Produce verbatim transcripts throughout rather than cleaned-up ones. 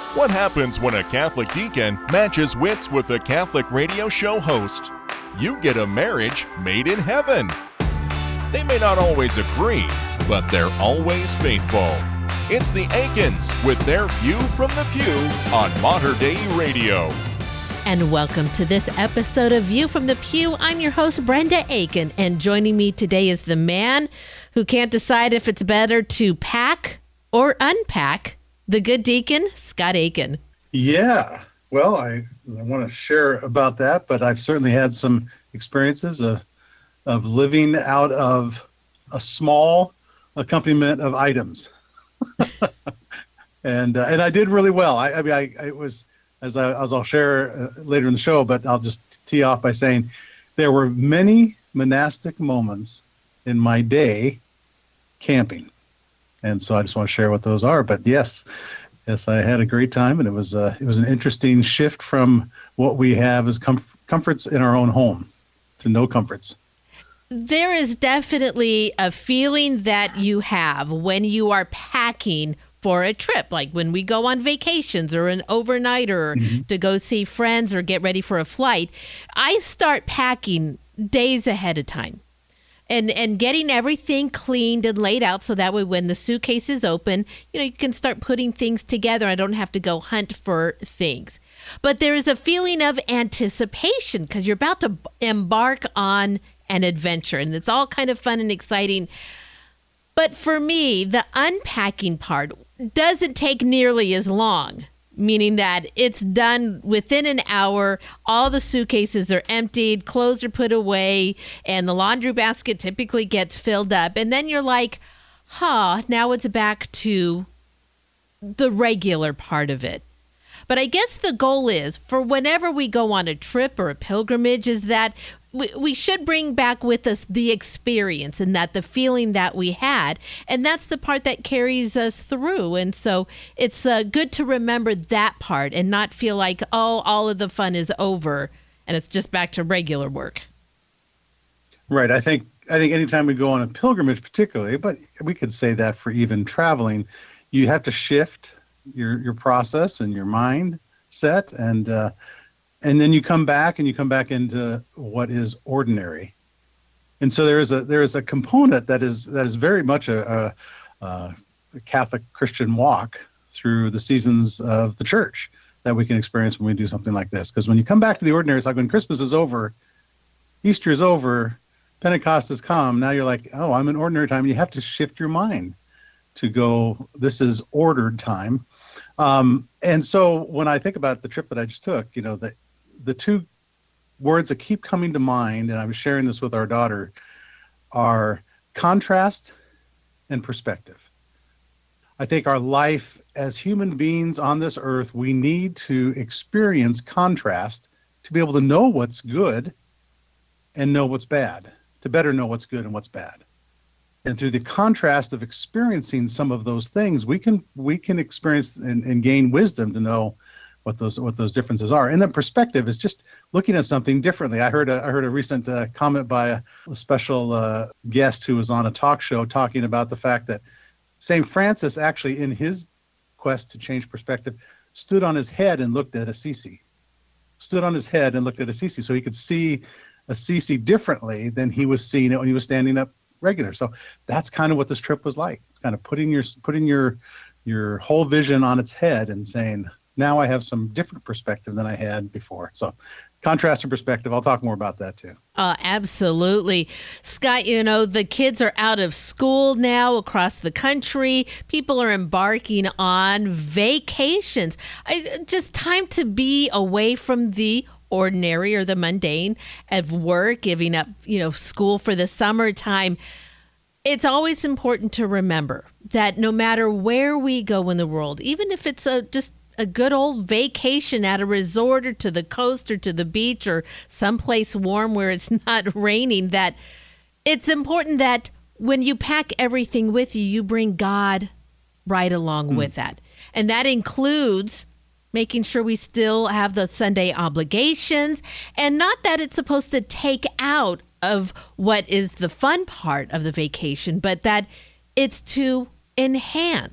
What happens when a Catholic deacon matches wits with a Catholic radio show host? You get a marriage made in heaven. They may not always agree, but they're always faithful. It's the Aikens with their View from the Pew on Mater Dei Radio. And welcome to this episode of View from the Pew. I'm your host, Brenda Aiken, and joining me today is the man who can't decide if it's better to pack or unpack, the good deacon, Scott Aiken. Yeah, well, I, I want to share about that, but I've certainly had some experiences of of living out of a small accompaniment of items, and uh, and I did really well. I, I mean, I it was as I as I'll share uh, later in the show, but I'll just tee off by saying there were many monastic moments in my day camping. And so I just want to share what those are. But yes, yes, I had a great time, and it was uh, it was an interesting shift from what we have as com- comforts in our own home to no comforts. There is definitely a feeling that you have when you are packing for a trip, like when we go on vacations or an overnighter mm-hmm. to go see friends or get ready for a flight. I start packing days ahead of time. And and getting everything cleaned and laid out so that way when the suitcase is open, you know, you can start putting things together. I don't have to go hunt for things. But there is a feeling of anticipation because you're about to embark on an adventure. And it's all kind of fun and exciting. But for me, the unpacking part doesn't take nearly as long. Meaning that it's done within an hour, all the suitcases are emptied, clothes are put away, and the laundry basket typically gets filled up. And then you're like, huh, now it's back to the regular part of it. But I guess the goal is, for whenever we go on a trip or a pilgrimage, is that we, we should bring back with us the experience and that the feeling that we had. And that's the part that carries us through. And so it's uh, good to remember that part and not feel like, oh, all of the fun is over and it's just back to regular work. Right. I think I think anytime we go on a pilgrimage particularly, but we could say that for even traveling, you have to shift your your process and your mindset, and uh, and then you come back and you come back into what is ordinary. And so there is a there is a component that is that is very much a, a, a Catholic Christian walk through the seasons of the church that we can experience when we do something like this. Because when you come back to the ordinary, it's like when Christmas is over, Easter is over, Pentecost has come. Now you're like, oh, I'm in ordinary time. You have to shift your mind to go, this is ordered time. Um, and so when I think about the trip that I just took, you know, the, the two words that keep coming to mind, and I was sharing this with our daughter, are contrast and perspective. I think our life as human beings on this earth, we need to experience contrast to be able to know what's good and know what's bad, to better know what's good and what's bad. And through the contrast of experiencing some of those things, we can we can experience and, and gain wisdom to know what those what those differences are. And then perspective is just looking at something differently. I heard a I heard a recent uh, comment by a, a special uh, guest who was on a talk show talking about the fact that Saint Francis actually, in his quest to change perspective, stood on his head and looked at Assisi. Stood on his head and looked at Assisi, so he could see Assisi differently than he was seeing it when he was standing up regular. So that's kind of what this trip was like. It's kind of putting your putting your your whole vision on its head and saying, now I have some different perspective than I had before. So contrast and perspective, I'll talk more about that too. Uh, absolutely. Scott, you know, the kids are out of school now across the country. People are embarking on vacations. I, just time to be away from the ordinary or the mundane of work, giving up, you know, school for the summertime. It's always important to remember that no matter where we go in the world, even if it's a just a good old vacation at a resort or to the coast or to the beach or someplace warm where it's not raining, that it's important that when you pack everything with you, you bring God right along mm. with that. And that includes making sure we still have the Sunday obligations, and not that it's supposed to take out of what is the fun part of the vacation, but that it's to enhance.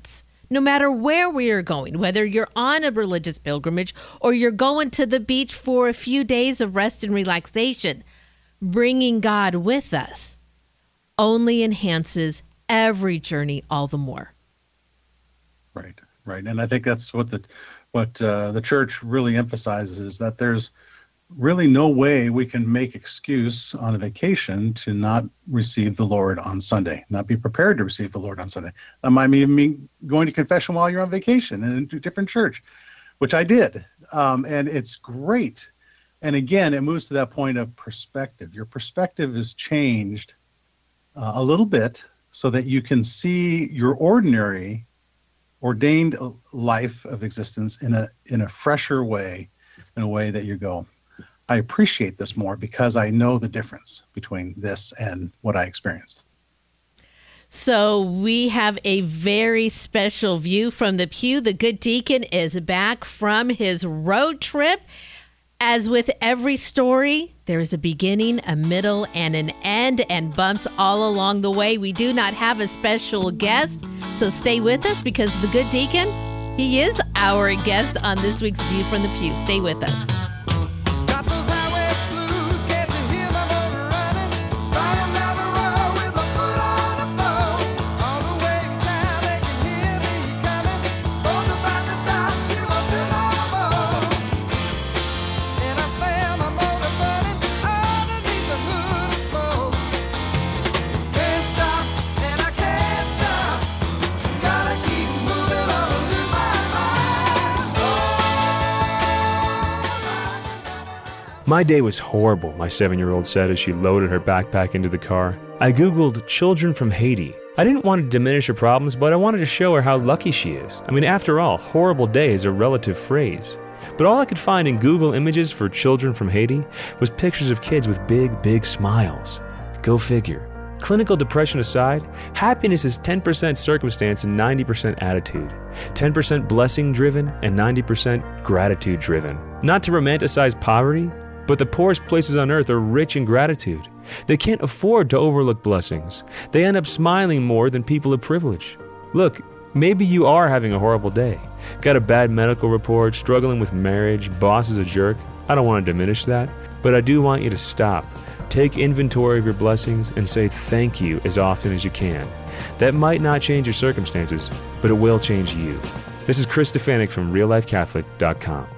no matter where we are going, whether you're on a religious pilgrimage or you're going to the beach for a few days of rest and relaxation, bringing God with us only enhances every journey all the more. Right, right. And I think that's what the what uh, the church really emphasizes, is that there's really no way we can make excuse on a vacation to not receive the Lord on Sunday, not be prepared to receive the Lord on Sunday. That might even mean going to confession while you're on vacation and into a different church, which I did. Um, and it's great. And again, it moves to that point of perspective. Your perspective is changed uh, a little bit so that you can see your ordinary ordained life of existence in a in a fresher way, in a way that you go, I appreciate this more because I know the difference between this and what I experienced. So we have a very special view from the pew. The good deacon is back from his road trip. As with every story, there is a beginning, a middle, and an end, and bumps all along the way. We do not have a special guest, so stay with us because the good deacon, he is our guest on this week's View from the Pew. Stay with us. My day was horrible, my seven-year-old said as she loaded her backpack into the car. I Googled children from Haiti. I didn't want to diminish her problems, but I wanted to show her how lucky she is. I mean, after all, horrible day is a relative phrase. But all I could find in Google images for children from Haiti was pictures of kids with big, big smiles. Go figure. Clinical depression aside, happiness is ten percent circumstance and ninety percent attitude. ten percent blessing-driven and ninety percent gratitude-driven. Not to romanticize poverty, but the poorest places on earth are rich in gratitude. They can't afford to overlook blessings. They end up smiling more than people of privilege. Look, maybe you are having a horrible day. Got a bad medical report, struggling with marriage, boss is a jerk. I don't want to diminish that, but I do want you to stop. Take inventory of your blessings and say thank you as often as you can. That might not change your circumstances, but it will change you. This is Chris Stefanik from real life catholic dot com.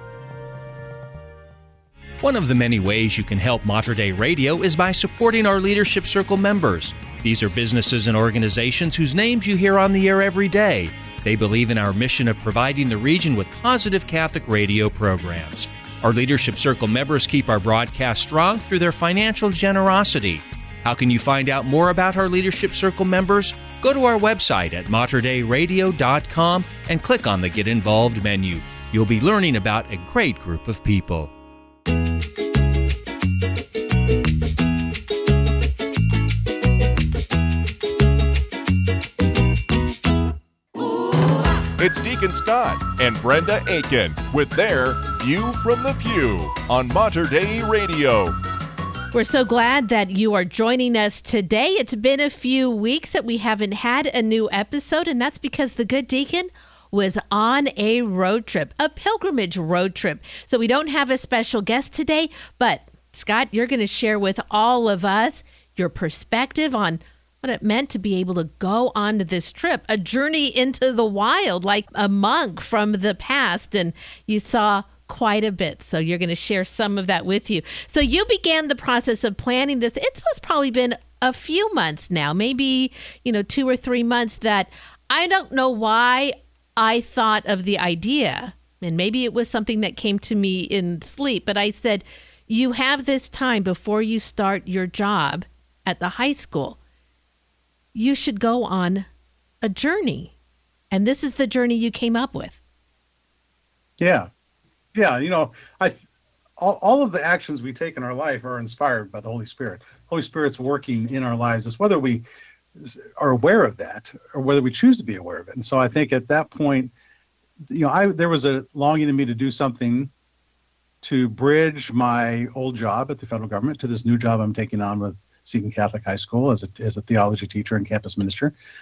One of the many ways you can help Mater Dei Radio is by supporting our Leadership Circle members. These are businesses and organizations whose names you hear on the air every day. They believe in our mission of providing the region with positive Catholic radio programs. Our Leadership Circle members keep our broadcast strong through their financial generosity. How can you find out more about our Leadership Circle members? Go to our website at mater dei radio dot com and click on the Get Involved menu. You'll be learning about a great group of people. It's Deacon Scott and Brenda Aiken with their View from the Pew on Mater Dei Radio. We're so glad that you are joining us today. It's been a few weeks that we haven't had a new episode, and that's because the good deacon was on a road trip, a pilgrimage road trip. So we don't have a special guest today, but Scott, you're going to share with all of us your perspective on what it meant to be able to go on this trip, a journey into the wild, like a monk from the past. And you saw quite a bit. So you're going to share some of that with you. So you began the process of planning this. It's probably been a few months now, maybe, you know, two or three months that I don't know why I thought of the idea. And maybe it was something that came to me in sleep. But I said, you have this time before you start your job at the high school. You should go on a journey. And this is the journey you came up with. Yeah. Yeah. You know, I, all, all of the actions we take in our life are inspired by the Holy Spirit. Holy Spirit's working in our lives. It's whether we are aware of that or whether we choose to be aware of it. And so I think at that point, you know, I, there was a longing in me to do something to bridge my old job at the federal government to this new job I'm taking on with Seton Catholic High School as a, as a theology teacher and campus minister.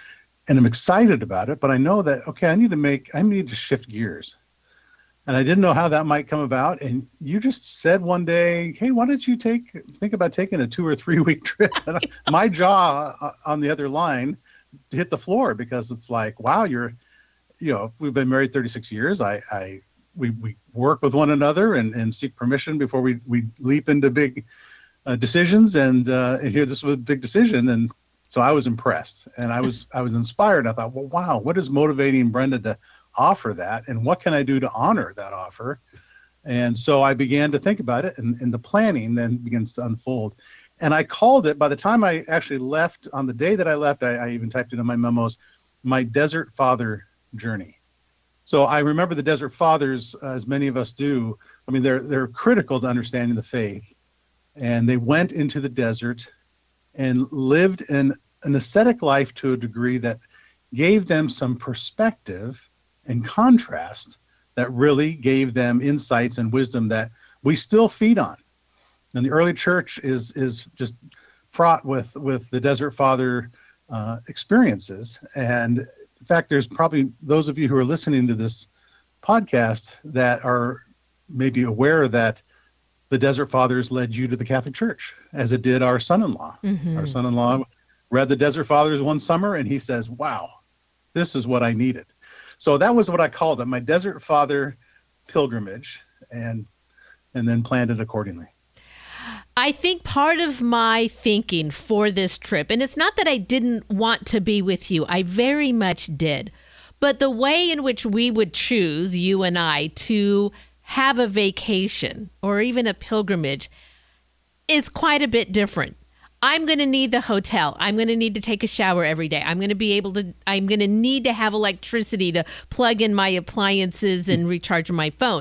and I'm excited about it, but I know that, okay, I need to make, I need to shift gears. And I didn't know how that might come about. And you just said one day, hey, why don't you take, think about taking a two or three week trip? And I, my jaw on the other line hit the floor, because it's like, wow, you're, you know, we've been married thirty-six years. I, I, we, we work with one another and, and seek permission before we, we leap into big uh, decisions. And, uh, and here, this was a big decision. And so I was impressed, and I was, I was inspired. I thought, well, wow, what is motivating Brenda to offer that, and what can I do to honor that offer? And so I began to think about it, and, and the planning then begins to unfold. And I called it, by the time I actually left, on the day that I left, I, I even typed it in my memos, my Desert Father journey. So I remember the Desert Fathers, uh, as many of us do. I mean, they're they're critical to understanding the faith, and they went into the desert and lived in an ascetic life to a degree that gave them some perspective and contrast that really gave them insights and wisdom that we still feed on. And the early church is is just fraught with, with the Desert Father uh, experiences. And in fact, there's probably those of you who are listening to this podcast that are maybe aware that the Desert Fathers led you to the Catholic Church, as it did our son-in-law. Mm-hmm. Our son-in-law read the Desert Fathers one summer, and he says, wow, this is what I needed. So that was what I called it, my Desert Father pilgrimage, and and then planned it accordingly. I think part of my thinking for this trip, and it's not that I didn't want to be with you, I very much did, but the way in which we would choose, you and I, to have a vacation or even a pilgrimage is quite a bit different. I'm going to need the hotel. I'm going to need to take a shower every day. I'm going to be able to, I'm going to need to have electricity to plug in my appliances and recharge my phone.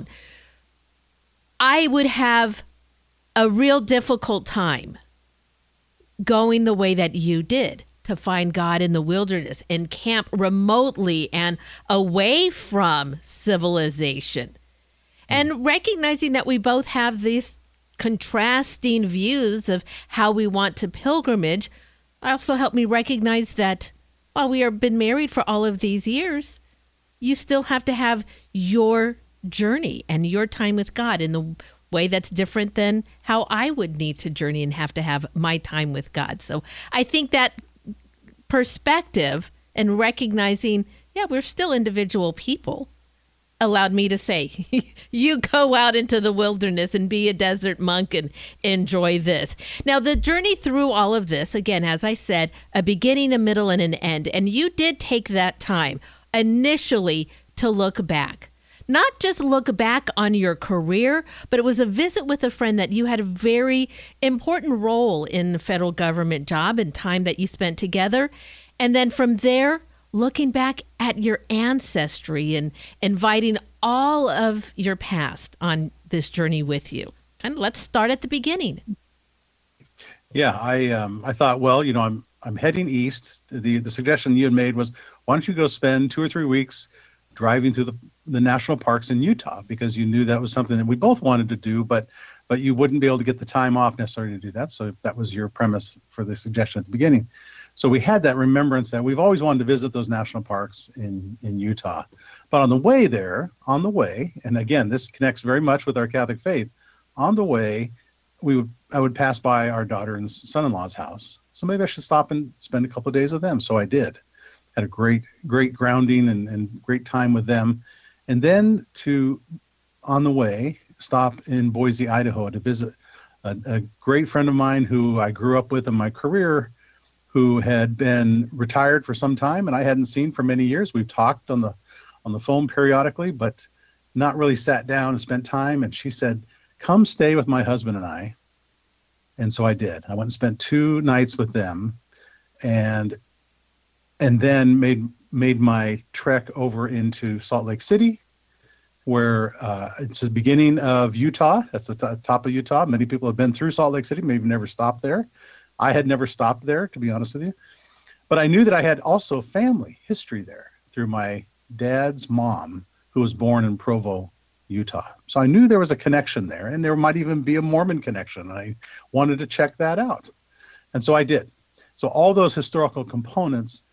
I would have a real difficult time going the way that you did, to find God in the wilderness and camp remotely and away from civilization. And recognizing that we both have these contrasting views of how we want to pilgrimage also helped me recognize that while we have been married for all of these years, you still have to have your journey and your time with God in the way that's different than how I would need to journey and have to have my time with God. So I think that perspective and recognizing, yeah, we're still individual people, allowed me to say, you go out into the wilderness and be a desert monk and enjoy this. Now, the journey through all of this, again, as I said, a beginning, a middle, and an end. And you did take that time initially to look back. Not just look back on your career, but it was a visit with a friend that you had a very important role in the federal government job and time that you spent together. And then from there, looking back at your ancestry and inviting all of your past on this journey with you. And let's start at the beginning. Yeah, I um, I thought, well, you know, I'm I'm heading east. The the suggestion you had made was, why don't you go spend two or three weeks driving through the, the national parks in Utah, because you knew that was something that we both wanted to do, but but you wouldn't be able to get the time off necessarily to do that. So that was your premise for the suggestion at the beginning. So we had that remembrance that we've always wanted to visit those national parks in, in Utah. But on the way there, on the way, and again, this connects very much with our Catholic faith, on the way, we would I would pass by our daughter and son-in-law's house. So maybe I should stop and spend a couple of days with them. So I did. Had a great, great grounding and, and great time with them. And then to, on the way, stop in Boise, Idaho to visit a, a great friend of mine who I grew up with in my career, who had been retired for some time and I hadn't seen for many years. We've talked on the on the phone periodically, but not really sat down and spent time. And she said, come stay with my husband and I. And so I did. I went and spent two nights with them, and and then made made my trek over into Salt Lake City, where uh, it's the beginning of Utah. That's the t- top of Utah. Many people have been through Salt Lake City, maybe never stopped there. I had never stopped there, to be honest with you. But I knew that I had also family history there through my dad's mom, who was born in Provo, Utah. So I knew there was a connection there, and there might even be a Mormon connection. And I wanted to check that out. And so I did. So all those historical components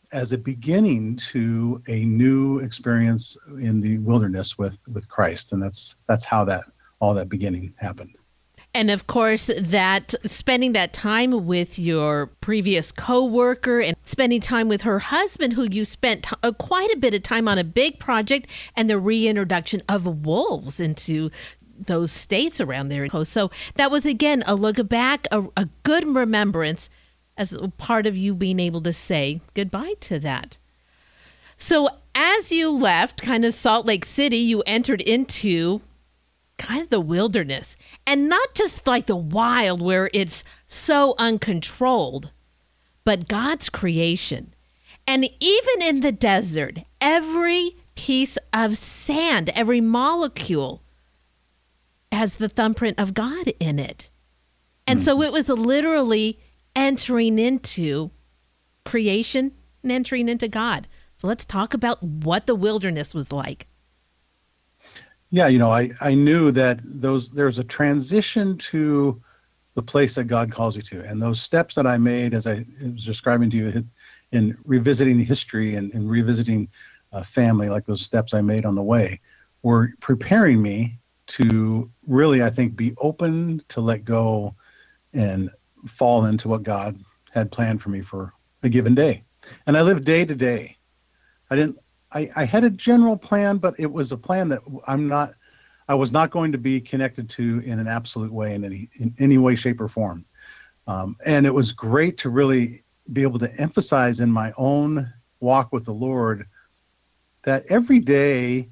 as a beginning to a new experience in the wilderness with, with Christ. And that's that's how that all that beginning happened. And of course, that spending that time with your previous coworker and spending time with her husband, who you spent t- uh, quite a bit of time on a big project, and the reintroduction of wolves into those states around there. So that was, again, a look back, a, a good remembrance as part of you being able to say goodbye to that. So as you left kind of Salt Lake City, you entered into kind of the wilderness, and not just like the wild where it's so uncontrolled, but God's creation. And even in the desert, every piece of sand, every molecule has the thumbprint of God in it. And mm-hmm. so it was literally entering into creation and entering into God. So let's talk about what the wilderness was like. Yeah, you know, I, I knew that those there's a transition to the place that God calls you to. And those steps that I made, as I was describing to you, in revisiting history and, and revisiting uh, family, like those steps I made on the way, were preparing me to really, I think, be open to let go and fall into what God had planned for me for a given day. And I lived day to day. I didn't I, I had a general plan, but it was a plan that I'm not, I was not going to be connected to in an absolute way, in any, in any way, shape, or form. Um, and it was great to really be able to emphasize in my own walk with the Lord that every day,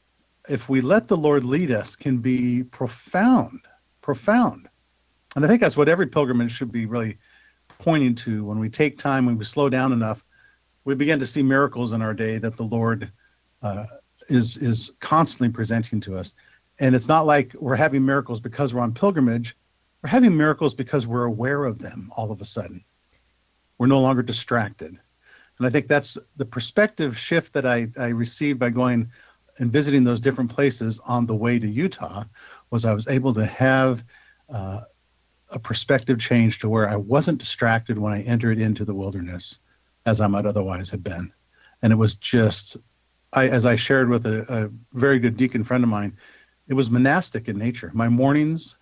if we let the Lord lead us, can be profound, profound. And I think that's what every pilgrimage should be really pointing to. When we take time, when we slow down enough, we begin to see miracles in our day that the Lord uh, is is constantly presenting to us. And it's not like we're having miracles because we're on pilgrimage. We're having miracles because we're aware of them all of a sudden. We're no longer distracted. And I think that's the perspective shift that I, I received by going and visiting those different places on the way to Utah, was I was able to have uh, a perspective change to where I wasn't distracted when I entered into the wilderness as I might otherwise have been. And it was just, I, as I shared with a, a very good deacon friend of mine, it was monastic in nature. My mornings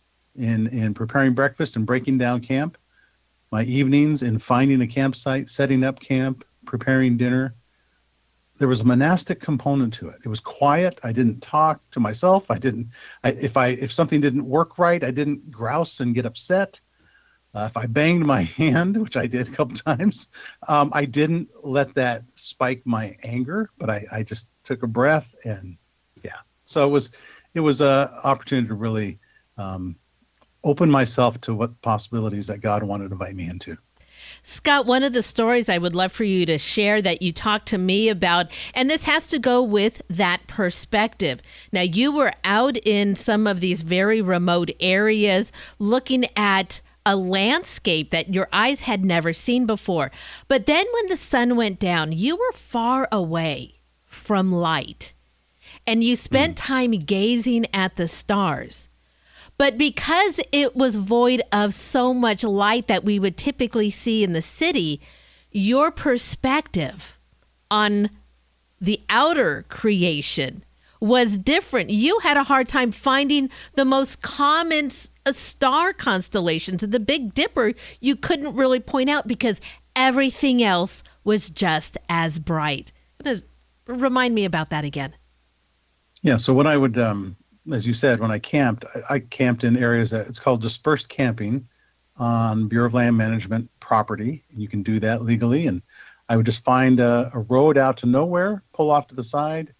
in, in preparing breakfast and breaking down camp, my evenings in finding a campsite, setting up camp, preparing dinner, there was a monastic component to it. It was quiet. I didn't talk to myself. I didn't, I, if I, if something didn't work right, I didn't grouse and get upset. Uh, if I banged my hand, which I did a couple times, um, I didn't let that spike my anger, but I, I just took a breath and yeah. So it was, it was a opportunity to really um, open myself to what possibilities that God wanted to invite me into. Scott, one of the stories I would love for you to share that you talked to me about, and this has to go with that perspective. Now, you were out in some of these very remote areas looking at a landscape that your eyes had never seen before. But then when the sun went down, you were far away from light, and you spent mm. time gazing at the stars. But because it was void of so much light that we would typically see in the city, your perspective on the outer creation was different. You had a hard time finding the most common star constellations. The Big Dipper, you couldn't really point out because everything else was just as bright. Remind me about that again. Yeah, so when I would, um, as you said, when I camped, I, I camped in areas that it's called dispersed camping on Bureau of Land Management property. You can do that legally. And I would just find a, a road out to nowhere, pull off to the side,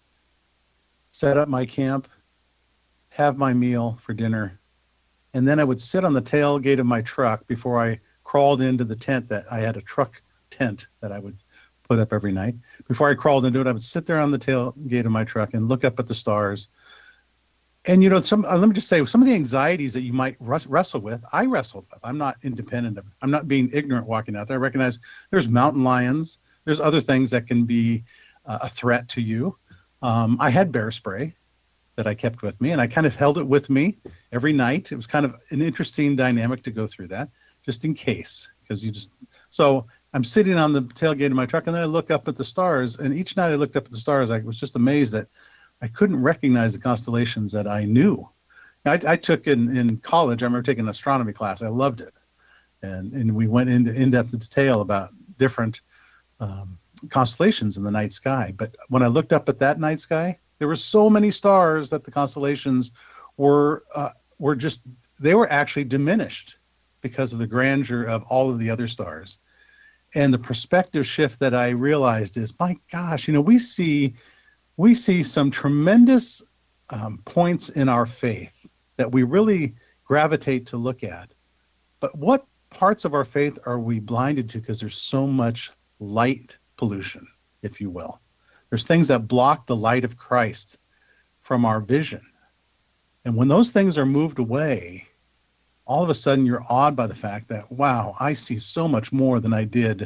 set up my camp, have my meal for dinner, and then I would sit on the tailgate of my truck before I crawled into the tent that I had a truck tent that I would put up every night. Before I crawled into it, I would sit there on the tailgate of my truck and look up at the stars. And, you know, some, uh, let me just say, some of the anxieties that you might rus- wrestle with, I wrestled with. I'm not independent of it. I'm not being ignorant walking out there. I recognize there's mountain lions. There's other things that can be uh, a threat to you. Um, I had bear spray that I kept with me, and I kind of held it with me every night. It was kind of an interesting dynamic to go through that, just in case, because you just, so I'm sitting on the tailgate of my truck, and then I look up at the stars. And each night I looked up at the stars, I was just amazed that I couldn't recognize the constellations that I knew. I, I took in, in college, I remember taking an astronomy class. I loved it. And, and we went into in-depth detail about different um, constellations in the night sky. But when I looked up at that night sky, there were so many stars that the constellations were uh, were just, they were actually diminished because of the grandeur of all of the other stars. And the perspective shift that I realized is, my gosh, you know, we see we see some tremendous um, points in our faith that we really gravitate to look at. But what parts of our faith are we blinded to because there's so much light pollution, if you will? There's things that block the light of Christ from our vision. And when those things are moved away, all of a sudden you're awed by the fact that, wow, I see so much more than I did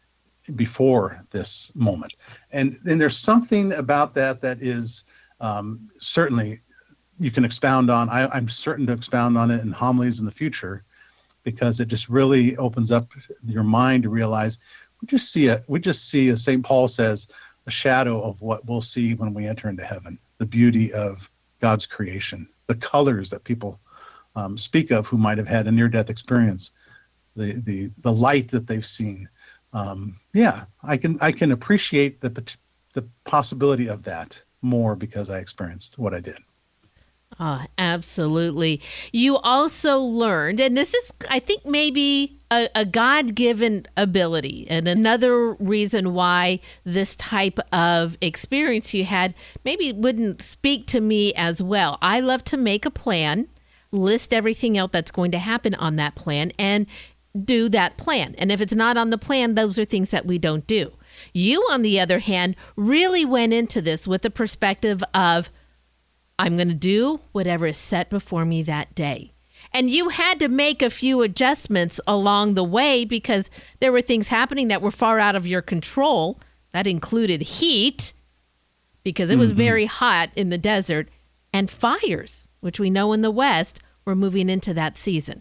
before this moment. And then there's something about that that is um, certainly you can expound on. I, I'm certain to expound on it in homilies in the future, because it just really opens up your mind to realize we just see a, we just see, as Saint Paul says, a shadow of what we'll see when we enter into heaven, the beauty of God's creation, the colors that people um, speak of who might have had a near-death experience, the the the light that they've seen. Um, yeah, I can I can appreciate the the possibility of that more because I experienced what I did. Oh, absolutely. You also learned, and this is, I think, maybe a, a God-given ability, and another reason why this type of experience you had maybe wouldn't speak to me as well. I love to make a plan, list everything out that's going to happen on that plan, and do that plan. And if it's not on the plan, those are things that we don't do. You, on the other hand, really went into this with the perspective of, I'm going to do whatever is set before me that day. And you had to make a few adjustments along the way because there were things happening that were far out of your control. That included heat, because it was mm-hmm. very hot in the desert, and fires, which we know in the West, we're moving into that season.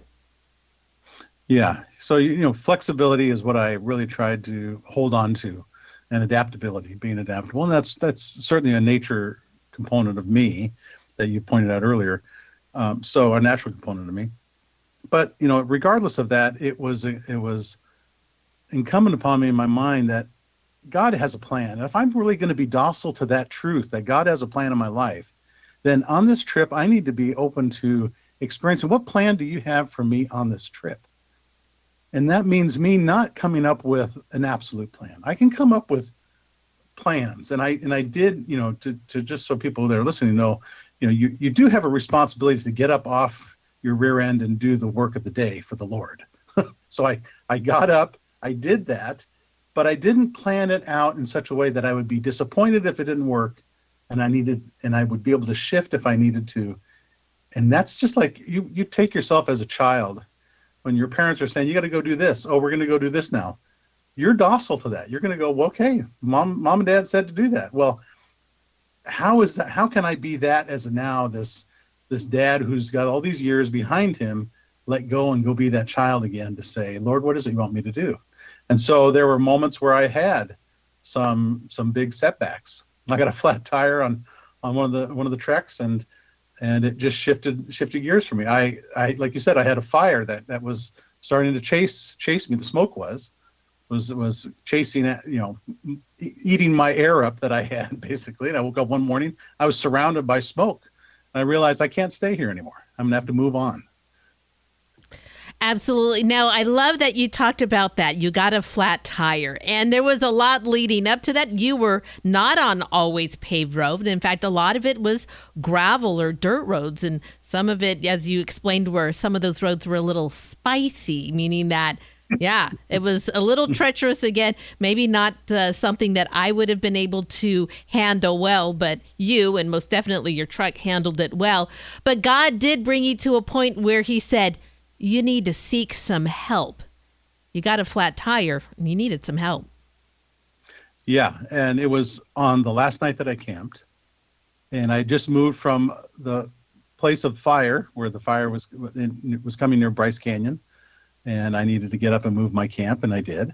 Yeah. So, you know, flexibility is what I really tried to hold on to, and adaptability, being adaptable. And that's that's certainly a nature component of me that you pointed out earlier. Um, so a natural component of me. But, you know, regardless of that, it was it was incumbent upon me in my mind that God has a plan. If I'm really going to be docile to that truth, that God has a plan in my life, then on this trip, I need to be open to experiencing, what plan do you have for me on this trip? And that means me not coming up with an absolute plan. I can come up with plans. And I and I did, you know, to, to just so people that are listening know, you know, you, you do have a responsibility to get up off your rear end and do the work of the day for the Lord. So I, I got up, I did that, but I didn't plan it out in such a way that I would be disappointed if it didn't work, and I needed and I would be able to shift if I needed to. And that's just like you you take yourself as a child when your parents are saying, you got to go do this. Oh, we're going to go do this now. You're docile to that. You're going to go, well, okay, mom, mom and dad said to do that. Well, how is that? How can I be that as a now this, this dad who's got all these years behind him, let go and go be that child again to say, Lord, what is it you want me to do? And so there were moments where I had some, some big setbacks. I got a flat tire on, on one of the, one of the treks, and, and it just shifted, shifted gears for me. I, I, like you said, I had a fire that, that was starting to chase, chase me. The smoke was, was was chasing, you know, eating my air up that I had, basically. And I woke up one morning, I was surrounded by smoke. And I realized I can't stay here anymore. I'm going to have to move on. Absolutely. Now, I love that you talked about that. You got a flat tire, and there was a lot leading up to that. You were not on always paved road. In fact, a lot of it was gravel or dirt roads, and some of it, as you explained, were some of those roads were a little spicy, meaning that yeah, it was a little treacherous again, maybe not uh, something that I would have been able to handle well, but you and most definitely your truck handled it well. But God did bring you to a point where he said, you need to seek some help. You got a flat tire and you needed some help. Yeah, and it was on the last night that I camped, and I just moved from the place of fire where the fire was, it was coming near Bryce Canyon. And I needed to get up and move my camp, and I did.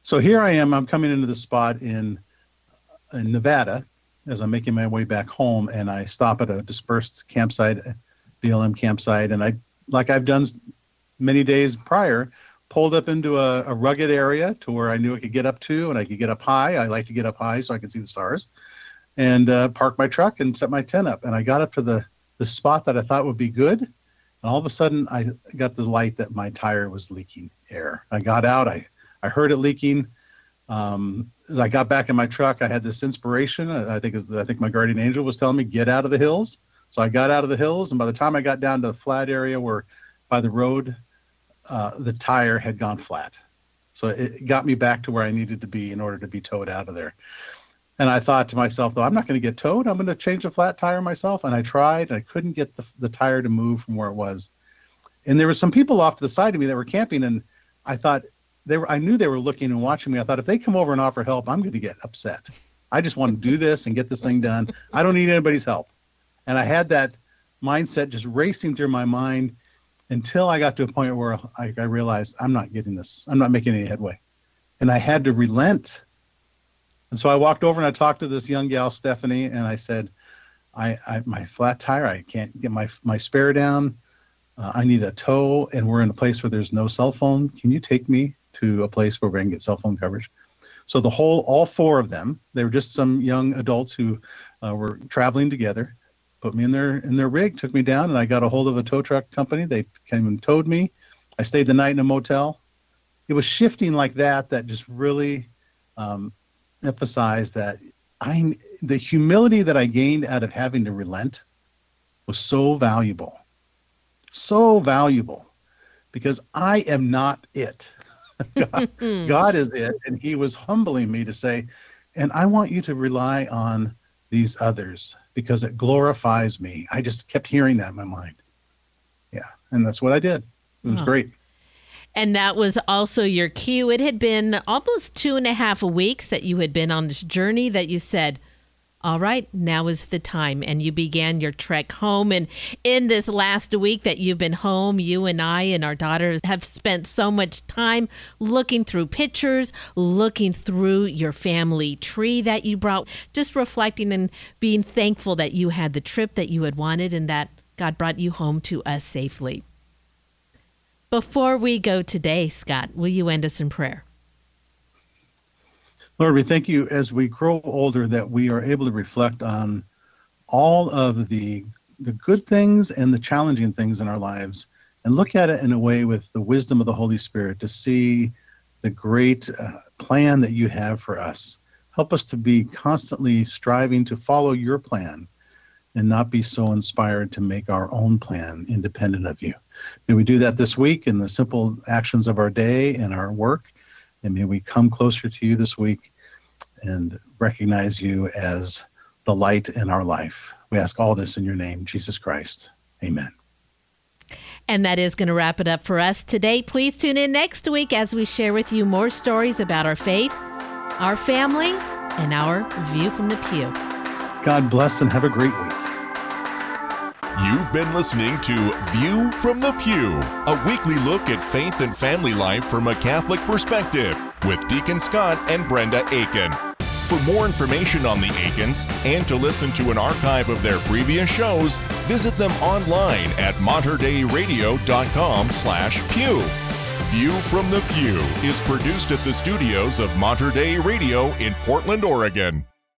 So here I am. I'm coming into the spot in, in Nevada as I'm making my way back home, and I stop at a dispersed campsite, B L M campsite, and I, like I've done many days prior, pulled up into a, a rugged area to where I knew I could get up to, and I could get up high. I like to get up high so I can see the stars, and uh, park my truck and set my tent up. And I got up to the, the spot that I thought would be good, and all of a sudden I got the light that my tire was leaking air. I got out. I, I heard it leaking. Um, as I got back in my truck, I had this inspiration. I think I think my guardian angel was telling me, get out of the hills. So I got out of the hills, and by the time I got down to the flat area where by the road, uh, the tire had gone flat. So it got me back to where I needed to be in order to be towed out of there. And I thought to myself, though, I'm not going to get towed. I'm going to change a flat tire myself. And I tried, and I couldn't get the, the tire to move from where it was. And there were some people off to the side of me that were camping, and I thought they were, I knew they were looking and watching me. I thought if they come over and offer help, I'm going to get upset. I just want to do this and get this thing done. I don't need anybody's help. And I had that mindset just racing through my mind until I got to a point where I, I realized I'm not getting this. I'm not making any headway. And I had to relent. And so I walked over and I talked to this young gal, Stephanie, and I said, I, I my flat tire, I can't get my, my spare down. Uh, I need a tow, and we're in a place where there's no cell phone. Can you take me to a place where we can get cell phone coverage? So the whole, all four of them, they were just some young adults who uh, were traveling together, put me in their in their rig, took me down, and I got a hold of a tow truck company. They came and towed me. I stayed the night in a motel. It was shifting like that that just really um, emphasized that I the humility that I gained out of having to relent was so valuable, so valuable, because I am not it. God, God is it, and he was humbling me to say, and I want you to rely on these others because it glorifies me. I just kept hearing that in my mind. Yeah, and that's what I did. It was oh. great. And that was also your cue. It had been almost two and a half weeks that you had been on this journey that you said, all right, now is the time. And you began your trek home. And in this last week that you've been home, you and I and our daughter have spent so much time looking through pictures, looking through your family tree that you brought, just reflecting and being thankful that you had the trip that you had wanted and that God brought you home to us safely. Before we go today, Scott, will you end us in prayer? Lord, we thank you as we grow older that we are able to reflect on all of the the good things and the challenging things in our lives and look at it in a way with the wisdom of the Holy Spirit to see the great uh, plan that you have for us. Help us to be constantly striving to follow your plan and not be so inspired to make our own plan independent of you. May we do that this week in the simple actions of our day and our work. And may we come closer to you this week and recognize you as the light in our life. We ask all this in your name, Jesus Christ. Amen. And that is going to wrap it up for us today. Please tune in next week as we share with you more stories about our faith, our family, and our view from the pew. God bless and have a great week. You've been listening to View from the Pew, a weekly look at faith and family life from a Catholic perspective with Deacon Scott and Brenda Aiken. For more information on the Aikens and to listen to an archive of their previous shows, visit them online at matterdayradio.com slash pew. View from the Pew is produced at the studios of Mater Dei Radio in Portland, Oregon.